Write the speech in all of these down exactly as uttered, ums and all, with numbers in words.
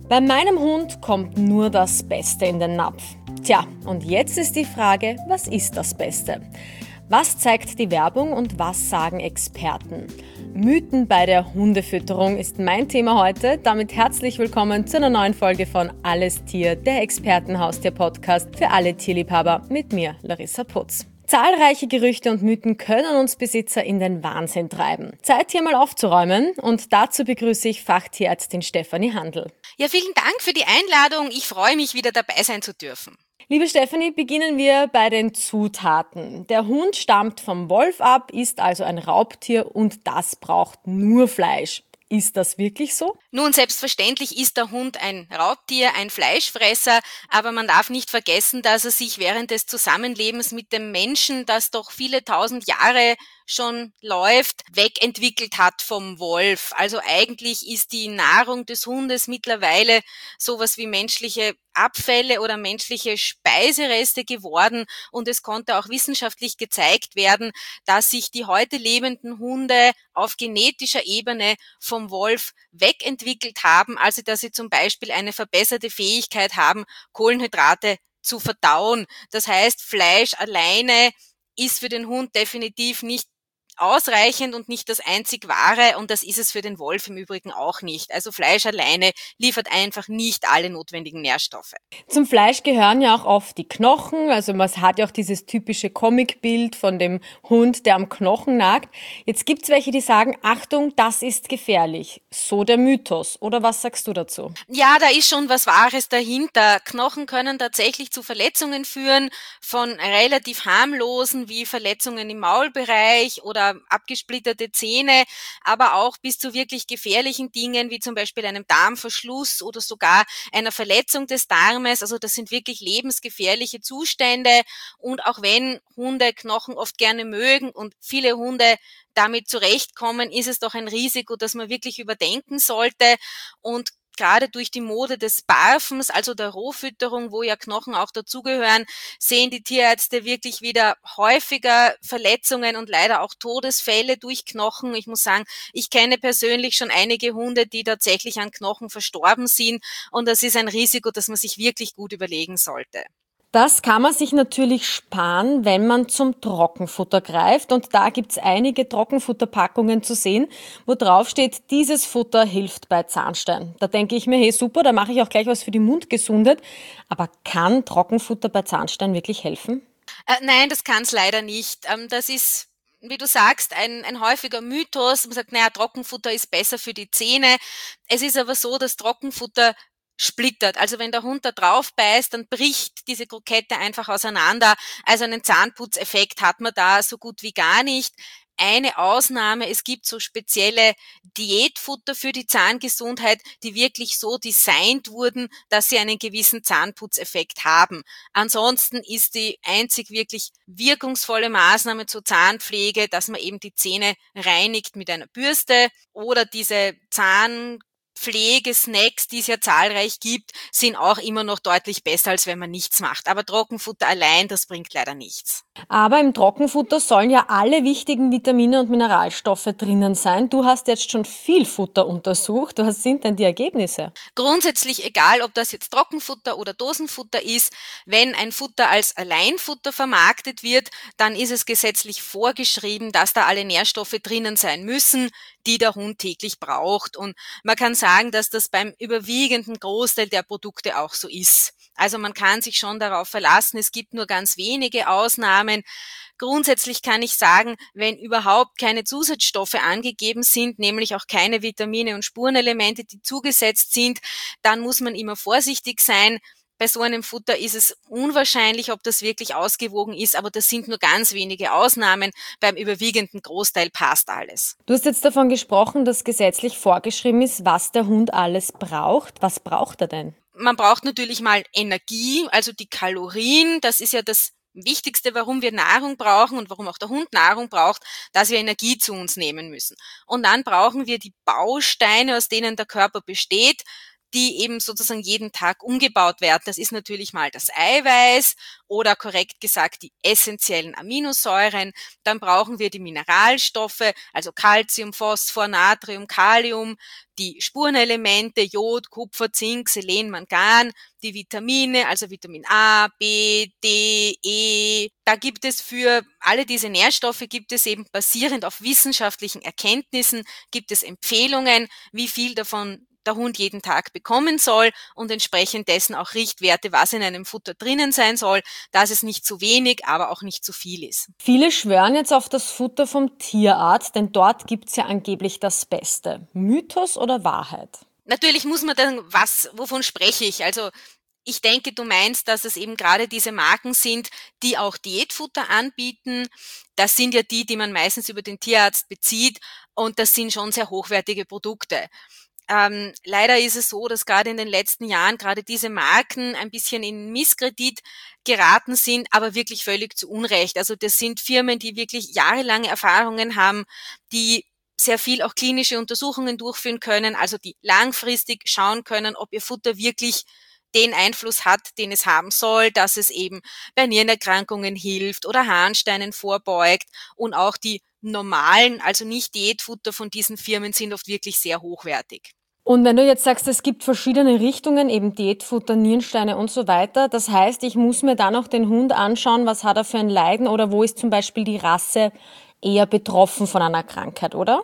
Bei meinem Hund kommt nur das Beste in den Napf. Tja, und jetzt ist die Frage, was ist das Beste? Was zeigt die Werbung und was sagen Experten? Mythen bei der Hundefütterung ist mein Thema heute. Damit herzlich willkommen zu einer neuen Folge von Alles Tier, der Expertenhaustier-Podcast für alle Tierliebhaber mit mir, Larissa Putz. Zahlreiche Gerüchte und Mythen können uns Besitzer in den Wahnsinn treiben. Zeit hier mal aufzuräumen und dazu begrüße ich Fachtierärztin Stefanie Handl. Ja, vielen Dank für die Einladung. Ich freue mich, wieder dabei sein zu dürfen. Liebe Stefanie, beginnen wir bei den Zutaten. Der Hund stammt vom Wolf ab, ist also ein Raubtier und das braucht nur Fleisch. Ist das wirklich so? Nun, selbstverständlich ist der Hund ein Raubtier, ein Fleischfresser, aber man darf nicht vergessen, dass er sich während des Zusammenlebens mit dem Menschen, das doch viele tausend Jahre schon läuft, wegentwickelt hat vom Wolf. Also eigentlich ist die Nahrung des Hundes mittlerweile sowas wie menschliche Abfälle oder menschliche Speisereste geworden und es konnte auch wissenschaftlich gezeigt werden, dass sich die heute lebenden Hunde auf genetischer Ebene vom Wolf wegentwickelt haben, also dass sie zum Beispiel eine verbesserte Fähigkeit haben, Kohlenhydrate zu verdauen. Das heißt, Fleisch alleine ist für den Hund definitiv nicht ausreichend und nicht das einzig Wahre und das ist es für den Wolf im Übrigen auch nicht. Also Fleisch alleine liefert einfach nicht alle notwendigen Nährstoffe. Zum Fleisch gehören ja auch oft die Knochen, also man hat ja auch dieses typische Comicbild von dem Hund, der am Knochen nagt. Jetzt gibt's welche, die sagen, Achtung, das ist gefährlich. So der Mythos. Oder was sagst du dazu? Ja, da ist schon was Wahres dahinter. Knochen können tatsächlich zu Verletzungen führen, von relativ harmlosen wie Verletzungen im Maulbereich oder abgesplitterte Zähne, aber auch bis zu wirklich gefährlichen Dingen wie zum Beispiel einem Darmverschluss oder sogar einer Verletzung des Darmes. Also das sind wirklich lebensgefährliche Zustände und auch wenn Hunde Knochen oft gerne mögen und viele Hunde damit zurechtkommen, ist es doch ein Risiko, das man wirklich überdenken sollte und gerade durch die Mode des Barfens, also der Rohfütterung, wo ja Knochen auch dazugehören, sehen die Tierärzte wirklich wieder häufiger Verletzungen und leider auch Todesfälle durch Knochen. Ich muss sagen, ich kenne persönlich schon einige Hunde, die tatsächlich an Knochen verstorben sind und das ist ein Risiko, das man sich wirklich gut überlegen sollte. Das kann man sich natürlich sparen, wenn man zum Trockenfutter greift. Und da gibt's einige Trockenfutterpackungen zu sehen, wo drauf steht, dieses Futter hilft bei Zahnstein. Da denke ich mir, hey super, da mache ich auch gleich was für die Mundgesundheit. Aber kann Trockenfutter bei Zahnstein wirklich helfen? Äh, nein, das kann es leider nicht. Ähm, das ist wie du sagst, ein, ein häufiger Mythos. Man sagt, naja, Trockenfutter ist besser für die Zähne. Es ist aber so, dass Trockenfutter splittert. Also wenn der Hund da drauf beißt, dann bricht diese Krokette einfach auseinander. Also einen Zahnputzeffekt hat man da so gut wie gar nicht. Eine Ausnahme, es gibt so spezielle Diätfutter für die Zahngesundheit, die wirklich so designt wurden, dass sie einen gewissen Zahnputzeffekt haben. Ansonsten ist die einzig wirklich wirkungsvolle Maßnahme zur Zahnpflege, dass man eben die Zähne reinigt mit einer Bürste oder diese Zahn Pflegesnacks, die es ja zahlreich gibt, sind auch immer noch deutlich besser, als wenn man nichts macht. Aber Trockenfutter allein, das bringt leider nichts. Aber im Trockenfutter sollen ja alle wichtigen Vitamine und Mineralstoffe drinnen sein. Du hast jetzt schon viel Futter untersucht. Was sind denn die Ergebnisse? Grundsätzlich egal, ob das jetzt Trockenfutter oder Dosenfutter ist, wenn ein Futter als Alleinfutter vermarktet wird, dann ist es gesetzlich vorgeschrieben, dass da alle Nährstoffe drinnen sein müssen, die der Hund täglich braucht. Und man kann sagen, dass das beim überwiegenden Großteil der Produkte auch so ist. Also man kann sich schon darauf verlassen, es gibt nur ganz wenige Ausnahmen. Grundsätzlich kann ich sagen, wenn überhaupt keine Zusatzstoffe angegeben sind, nämlich auch keine Vitamine und Spurenelemente, die zugesetzt sind, dann muss man immer vorsichtig sein. Bei so einem Futter ist es unwahrscheinlich, ob das wirklich ausgewogen ist, aber das sind nur ganz wenige Ausnahmen. Beim überwiegenden Großteil passt alles. Du hast jetzt davon gesprochen, dass gesetzlich vorgeschrieben ist, was der Hund alles braucht. Was braucht er denn? Man braucht natürlich mal Energie, also die Kalorien. Das ist ja das Wichtigste, warum wir Nahrung brauchen und warum auch der Hund Nahrung braucht, dass wir Energie zu uns nehmen müssen. Und dann brauchen wir die Bausteine, aus denen der Körper besteht. die eben sozusagen jeden Tag umgebaut werden. Das ist natürlich mal das Eiweiß oder korrekt gesagt die essentiellen Aminosäuren. Dann brauchen wir die Mineralstoffe, also Calcium, Phosphor, Natrium, Kalium, die Spurenelemente, Jod, Kupfer, Zink, Selen, Mangan, die Vitamine, also Vitamin A, B, D, E. Da gibt es für alle diese Nährstoffe, gibt es eben basierend auf wissenschaftlichen Erkenntnissen, gibt es Empfehlungen, wie viel davon der Hund jeden Tag bekommen soll und entsprechend dessen auch Richtwerte, was in einem Futter drinnen sein soll, dass es nicht zu wenig, aber auch nicht zu viel ist. Viele schwören jetzt auf das Futter vom Tierarzt, denn dort gibt's ja angeblich das Beste. Mythos oder Wahrheit? Natürlich muss man dann, was, wovon spreche ich? Also ich denke, du meinst, dass es eben gerade diese Marken sind, die auch Diätfutter anbieten. Das sind ja die, die man meistens über den Tierarzt bezieht und das sind schon sehr hochwertige Produkte. Ähm, leider ist es so, dass gerade in den letzten Jahren gerade diese Marken ein bisschen in Misskredit geraten sind, aber wirklich völlig zu Unrecht. Also das sind Firmen, die wirklich jahrelange Erfahrungen haben, die sehr viel auch klinische Untersuchungen durchführen können, also die langfristig schauen können, ob ihr Futter wirklich den Einfluss hat, den es haben soll, dass es eben bei Nierenerkrankungen hilft oder Harnsteinen vorbeugt und auch die normalen, also nicht Diätfutter von diesen Firmen sind oft wirklich sehr hochwertig. Und wenn du jetzt sagst, es gibt verschiedene Richtungen, eben Diätfutter, Nierensteine und so weiter, das heißt, ich muss mir dann auch den Hund anschauen, was hat er für ein Leiden oder wo ist zum Beispiel die Rasse eher betroffen von einer Krankheit, oder?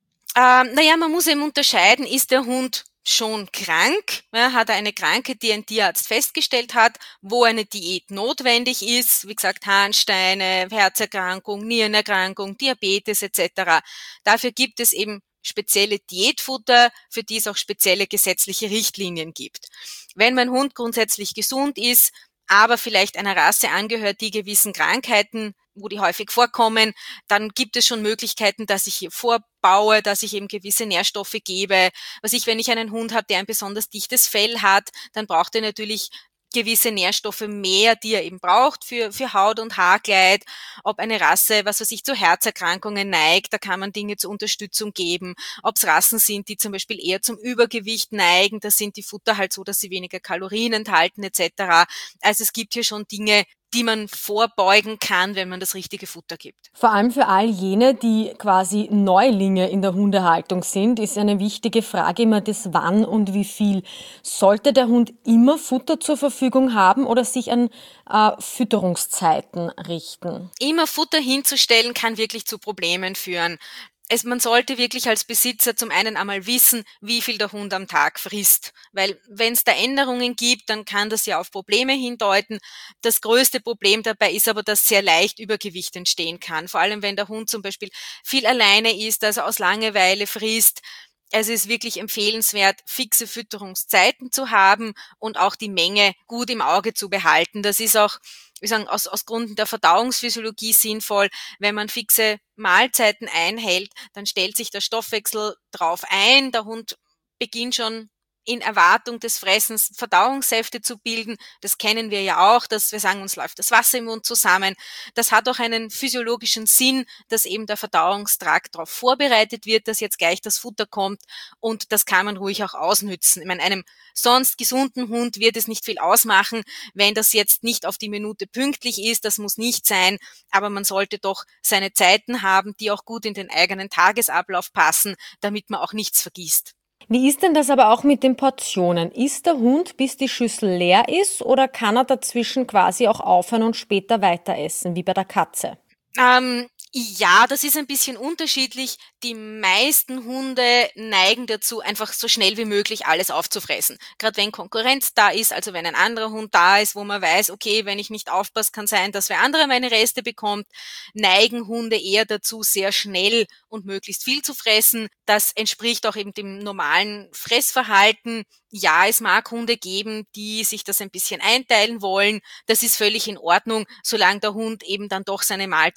Ähm, naja, man muss eben unterscheiden, ist der Hund schon krank, ja, hat er eine Krankheit, die ein Tierarzt festgestellt hat, wo eine Diät notwendig ist, wie gesagt Harnsteine, Herzerkrankung, Nierenerkrankung, Diabetes et cetera. Dafür gibt es eben spezielle Diätfutter, für die es auch spezielle gesetzliche Richtlinien gibt. Wenn mein Hund grundsätzlich gesund ist, aber vielleicht einer Rasse angehört, die gewissen Krankheiten, wo die häufig vorkommen, dann gibt es schon Möglichkeiten, dass ich hier vorbaue, dass ich eben gewisse Nährstoffe gebe. Was ich, wenn ich einen Hund habe, der ein besonders dichtes Fell hat, dann braucht er natürlich gewisse Nährstoffe mehr, die er eben braucht für, für Haut- und Haarkleid. Ob eine Rasse, was weiß ich, zu Herzerkrankungen neigt, da kann man Dinge zur Unterstützung geben. Ob es Rassen sind, die zum Beispiel eher zum Übergewicht neigen, da sind die Futter halt so, dass sie weniger Kalorien enthalten et cetera. Also es gibt hier schon Dinge, die man vorbeugen kann, wenn man das richtige Futter gibt. Vor allem für all jene, die quasi Neulinge in der Hundehaltung sind, ist eine wichtige Frage immer das Wann und wie viel. Sollte der Hund immer Futter zur Verfügung haben oder sich an äh, Fütterungszeiten richten? Immer Futter hinzustellen kann wirklich zu Problemen führen. Es, man sollte wirklich als Besitzer zum einen einmal wissen, wie viel der Hund am Tag frisst. Weil wenn es da Änderungen gibt, dann kann das ja auf Probleme hindeuten. Das größte Problem dabei ist aber, dass sehr leicht Übergewicht entstehen kann. Vor allem, wenn der Hund zum Beispiel viel alleine ist, also aus Langeweile frisst. Es ist wirklich empfehlenswert, fixe Fütterungszeiten zu haben und auch die Menge gut im Auge zu behalten. Das ist auch, wir sagen, aus, aus Gründen der Verdauungsphysiologie sinnvoll. Wenn man fixe Mahlzeiten einhält, dann stellt sich der Stoffwechsel drauf ein. Der Hund beginnt schon in Erwartung des Fressens Verdauungssäfte zu bilden. Das kennen wir ja auch, dass wir sagen, uns läuft das Wasser im Mund zusammen. Das hat auch einen physiologischen Sinn, dass eben der Verdauungstrakt darauf vorbereitet wird, dass jetzt gleich das Futter kommt und das kann man ruhig auch ausnützen. Ich meine, einem sonst gesunden Hund wird es nicht viel ausmachen, wenn das jetzt nicht auf die Minute pünktlich ist, das muss nicht sein, aber man sollte doch seine Zeiten haben, die auch gut in den eigenen Tagesablauf passen, damit man auch nichts vergisst. Wie ist denn das aber auch mit den Portionen? Isst der Hund, bis die Schüssel leer ist, oder kann er dazwischen quasi auch aufhören und später weiter essen, wie bei der Katze? Ähm, ja, das ist ein bisschen unterschiedlich. Die meisten Hunde neigen dazu, einfach so schnell wie möglich alles aufzufressen. Gerade wenn Konkurrenz da ist, also wenn ein anderer Hund da ist, wo man weiß, okay, wenn ich nicht aufpasse, kann sein, dass wer anderer meine Reste bekommt, neigen Hunde eher dazu, sehr schnell und möglichst viel zu fressen. Das entspricht auch eben dem normalen Fressverhalten. Ja, es mag Hunde geben, die sich das ein bisschen einteilen wollen. Das ist völlig in Ordnung, solange der Hund eben dann doch seine Mahlzeit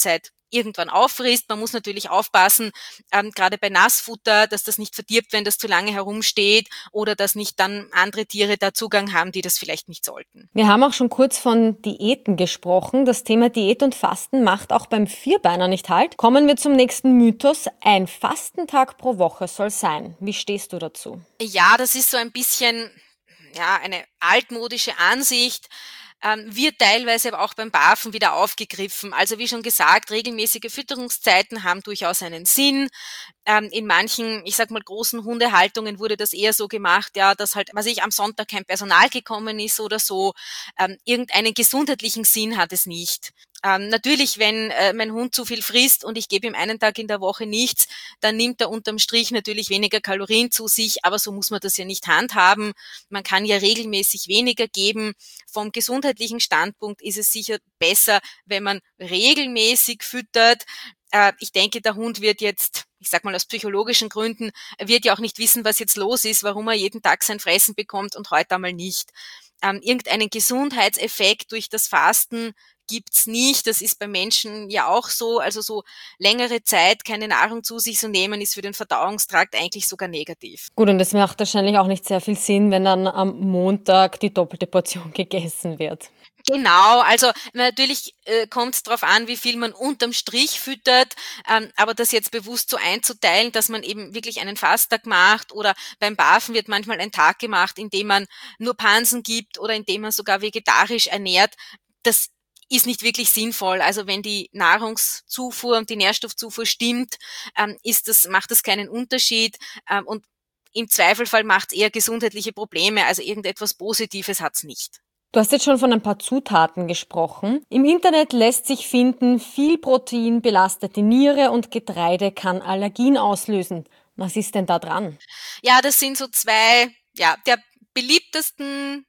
irgendwann auffrisst. Man muss natürlich aufpassen, ähm, gerade bei Nassfutter, dass das nicht verdirbt, wenn das zu lange herumsteht oder dass nicht dann andere Tiere da Zugang haben, die das vielleicht nicht sollten. Wir haben auch schon kurz von Diäten gesprochen. Das Thema Diät und Fasten macht auch beim Vierbeiner nicht halt. Kommen wir zum nächsten Mythos. Ein Fastentag pro Woche soll sein. Wie stehst du dazu? Ja, das ist so ein bisschen, ja, eine altmodische Ansicht. Ähm, wird teilweise aber auch beim Barfen wieder aufgegriffen. Also wie schon gesagt, regelmäßige Fütterungszeiten haben durchaus einen Sinn. Ähm, in manchen, ich sag mal, großen Hundehaltungen wurde das eher so gemacht, ja, dass halt, was ich am Sonntag kein Personal gekommen ist oder so. Ähm, irgendeinen gesundheitlichen Sinn hat es nicht. Ähm, natürlich, wenn äh, mein Hund zu viel frisst und ich gebe ihm einen Tag in der Woche nichts, dann nimmt er unterm Strich natürlich weniger Kalorien zu sich, aber so muss man das ja nicht handhaben. Man kann ja regelmäßig weniger geben. Vom gesundheitlichen Standpunkt ist es sicher besser, wenn man regelmäßig füttert. Äh, ich denke, der Hund wird jetzt, ich sag mal aus psychologischen Gründen, wird ja auch nicht wissen, was jetzt los ist, warum er jeden Tag sein Fressen bekommt und heute einmal nicht. Ähm, irgendeinen Gesundheitseffekt durch das Fasten gibt's nicht. Das ist bei Menschen ja auch so. Also so längere Zeit keine Nahrung zu sich zu nehmen, ist für den Verdauungstrakt eigentlich sogar negativ. Gut, und es macht wahrscheinlich auch nicht sehr viel Sinn, wenn dann am Montag die doppelte Portion gegessen wird. Genau, also natürlich äh, kommt es darauf an, wie viel man unterm Strich füttert, ähm, aber das jetzt bewusst so einzuteilen, dass man eben wirklich einen Fasttag macht oder beim Barfen wird manchmal ein Tag gemacht, in dem man nur Pansen gibt oder in dem man sogar vegetarisch ernährt, das ist nicht wirklich sinnvoll. Also wenn die Nahrungszufuhr und die Nährstoffzufuhr stimmt, ähm, ist das, macht das keinen Unterschied ähm, und im Zweifelfall macht es eher gesundheitliche Probleme, also irgendetwas Positives hat's nicht. Du hast jetzt schon von ein paar Zutaten gesprochen. Im Internet lässt sich finden, viel Protein belastet die Niere und Getreide kann Allergien auslösen. Was ist denn da dran? Ja, das sind so zwei, ja, der beliebtesten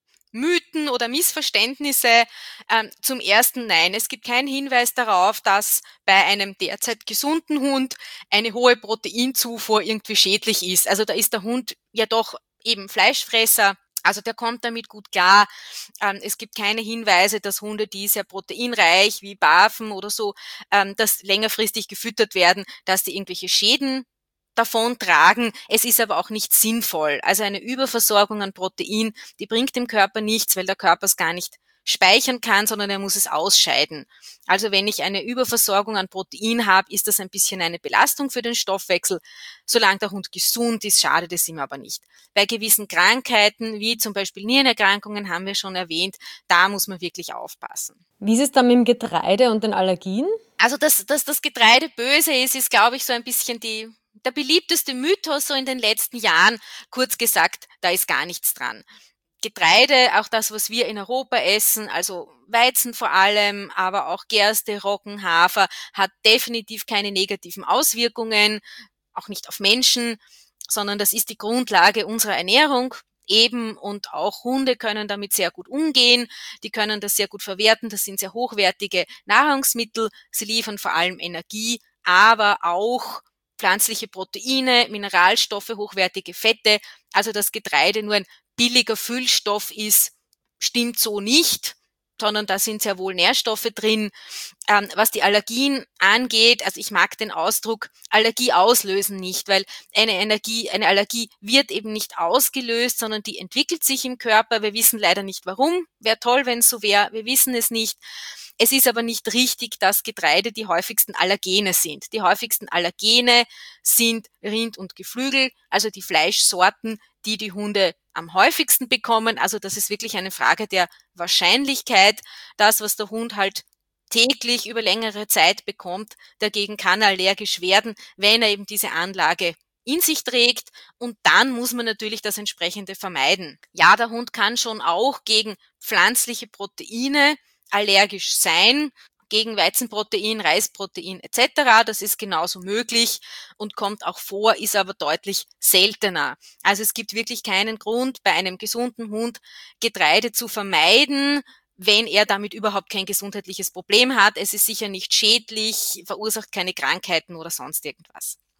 Mythen oder Missverständnisse. Ähm, zum ersten, nein, es gibt keinen Hinweis darauf, dass bei einem derzeit gesunden Hund eine hohe Proteinzufuhr irgendwie schädlich ist. Also da ist der Hund ja doch eben Fleischfresser. Also der kommt damit gut klar. Ähm, es gibt keine Hinweise, dass Hunde, die sehr proteinreich wie Barfen oder so, ähm, dass längerfristig gefüttert werden, dass die irgendwelche Schäden davon tragen. Es ist aber auch nicht sinnvoll. Also eine Überversorgung an Protein, die bringt dem Körper nichts, weil der Körper es gar nicht speichern kann, sondern er muss es ausscheiden. Also wenn ich eine Überversorgung an Protein habe, ist das ein bisschen eine Belastung für den Stoffwechsel. Solange der Hund gesund ist, schadet es ihm aber nicht. Bei gewissen Krankheiten, wie zum Beispiel Nierenerkrankungen, haben wir schon erwähnt, da muss man wirklich aufpassen. Wie ist es dann mit dem Getreide und den Allergien? Also dass, dass das Getreide böse ist, ist, glaube ich, so ein bisschen die der beliebteste Mythos so in den letzten Jahren. Kurz gesagt, da ist gar nichts dran. Getreide, auch das, was wir in Europa essen, also Weizen vor allem, aber auch Gerste, Roggen, Hafer, hat definitiv keine negativen Auswirkungen, auch nicht auf Menschen, sondern das ist die Grundlage unserer Ernährung. Eben und auch Hunde können damit sehr gut umgehen, die können das sehr gut verwerten, das sind sehr hochwertige Nahrungsmittel, sie liefern vor allem Energie, aber auch pflanzliche Proteine, Mineralstoffe, hochwertige Fette, also dass Getreide nur ein billiger Füllstoff ist, stimmt so nicht, sondern da sind sehr wohl Nährstoffe drin. Ähm, was die Allergien angeht, also ich mag den Ausdruck Allergie auslösen nicht, weil eine Energie, eine Allergie wird eben nicht ausgelöst, sondern die entwickelt sich im Körper. Wir wissen leider nicht warum. Wäre toll, wenn es so wäre. Wir wissen es nicht. Es ist aber nicht richtig, dass Getreide die häufigsten Allergene sind. Die häufigsten Allergene sind Rind und Geflügel, also die Fleischsorten, die die Hunde am häufigsten bekommen. Also das ist wirklich eine Frage der Wahrscheinlichkeit. Das, was der Hund halt täglich über längere Zeit bekommt, dagegen kann er allergisch werden, wenn er eben diese Anlage in sich trägt, und dann muss man natürlich das entsprechende vermeiden. Ja, der Hund kann schon auch gegen pflanzliche Proteine allergisch sein, gegen Weizenprotein, Reisprotein et cetera. Das ist genauso möglich und kommt auch vor, ist aber deutlich seltener. Also es gibt wirklich keinen Grund, bei einem gesunden Hund Getreide zu vermeiden, wenn er damit überhaupt kein gesundheitliches Problem hat. Es ist sicher nicht schädlich, verursacht keine Krankheiten oder sonst irgendwas.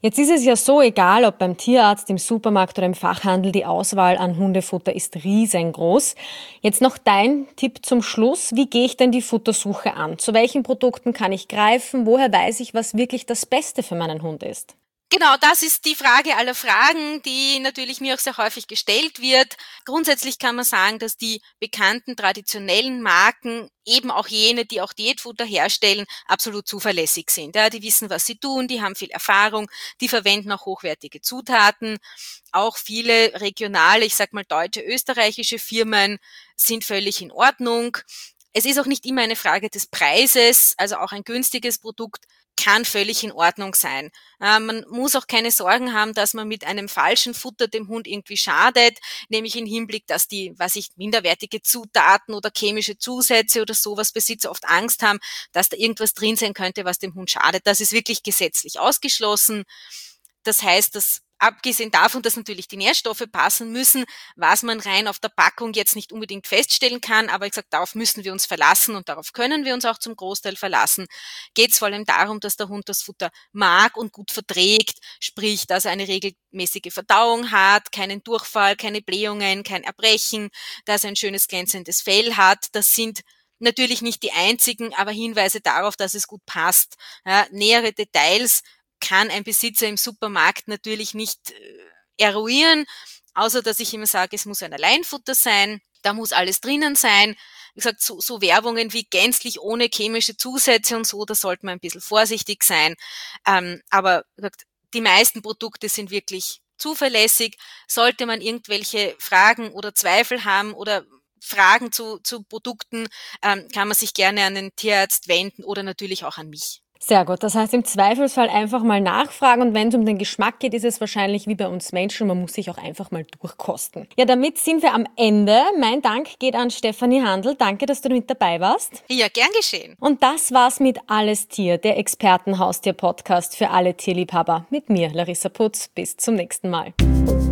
Jetzt ist es ja so, egal ob beim Tierarzt, im Supermarkt oder im Fachhandel, die Auswahl an Hundefutter ist riesengroß. Jetzt noch dein Tipp zum Schluss. Wie gehe ich denn die Futtersuche an? Zu welchen Produkten kann ich greifen? Woher weiß ich, was wirklich das Beste für meinen Hund ist? Genau, das ist die Frage aller Fragen, die natürlich mir auch sehr häufig gestellt wird. Grundsätzlich kann man sagen, dass die bekannten traditionellen Marken, eben auch jene, die auch Diätfutter herstellen, absolut zuverlässig sind. Ja, die wissen, was sie tun, die haben viel Erfahrung, die verwenden auch hochwertige Zutaten. Auch viele regionale, ich sag mal deutsche, österreichische Firmen sind völlig in Ordnung. Es ist auch nicht immer eine Frage des Preises, also auch ein günstiges Produkt kann völlig in Ordnung sein. Äh, man muss auch keine Sorgen haben, dass man mit einem falschen Futter dem Hund irgendwie schadet, nämlich im Hinblick, dass die, was ich, minderwertige Zutaten oder chemische Zusätze oder sowas Besitzer oft Angst haben, dass da irgendwas drin sein könnte, was dem Hund schadet. Das ist wirklich gesetzlich ausgeschlossen. Das heißt, dass abgesehen davon, dass natürlich die Nährstoffe passen müssen, was man rein auf der Packung jetzt nicht unbedingt feststellen kann, aber ich sage, darauf müssen wir uns verlassen und darauf können wir uns auch zum Großteil verlassen, geht es vor allem darum, dass der Hund das Futter mag und gut verträgt, sprich, dass er eine regelmäßige Verdauung hat, keinen Durchfall, keine Blähungen, kein Erbrechen, dass er ein schönes glänzendes Fell hat. Das sind natürlich nicht die einzigen, aber Hinweise darauf, dass es gut passt. Ja, nähere Details kann ein Besitzer im Supermarkt natürlich nicht äh, eruieren, außer dass ich immer sage, es muss ein Alleinfutter sein, da muss alles drinnen sein. Wie gesagt, so, so Werbungen wie gänzlich ohne chemische Zusätze und so, da sollte man ein bisschen vorsichtig sein. Ähm, aber wie gesagt, die meisten Produkte sind wirklich zuverlässig. Sollte man irgendwelche Fragen oder Zweifel haben oder Fragen zu, zu Produkten, ähm, kann man sich gerne an den Tierarzt wenden oder natürlich auch an mich. Sehr gut. Das heißt, im Zweifelsfall einfach mal nachfragen und wenn es um den Geschmack geht, ist es wahrscheinlich wie bei uns Menschen, man muss sich auch einfach mal durchkosten. Ja, damit sind wir am Ende. Mein Dank geht an Stefanie Handl. Danke, dass du mit dabei warst. Ja, gern geschehen. Und das war's mit Alles Tier, der Expertenhaustier-Podcast für alle Tierliebhaber. Mit mir, Larissa Putz. Bis zum nächsten Mal.